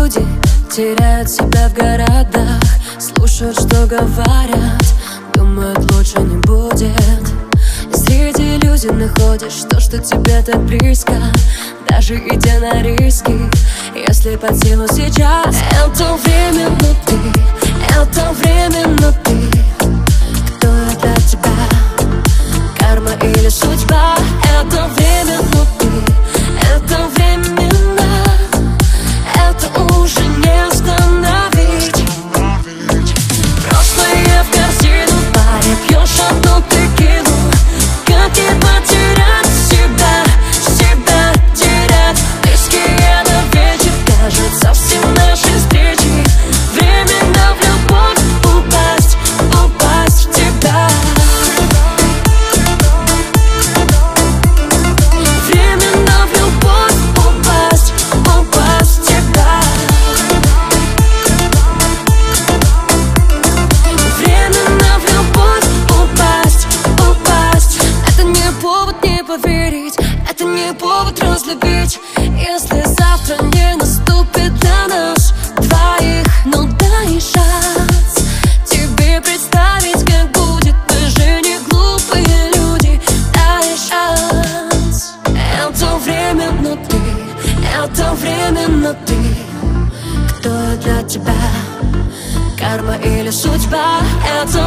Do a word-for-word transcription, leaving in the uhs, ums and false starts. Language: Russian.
люди теряют себя в городах, слушают, что говорят, думают, лучше не будет. Среди иллюзий находишь то, что тебе так близко, даже идя на риски, если под силу сейчас. Это время, но ты, это время, но ты. Кто я для тебя? Карма или судьба? Это время, но ты, это временно. Это уже не остановить. Прошлое в корзину, паре пьешь одну текилу. Как и потерять себя, себя терять. Близкие на вечер, кажется, все наши встречи. Временно в любовь упасть, упасть в тебя. Временно в любовь упасть, упасть в тебя. Временно в любовь упасть, упасть. Это не повод не поверить, это не повод разлюбить. Если завтра не наступит для нас двоих, ну дай шанс тебе представить, как будет. Мы же не глупые люди, дай шанс. Это время, но ты, это время, но ты. Кто я для тебя? Карма или судьба? Это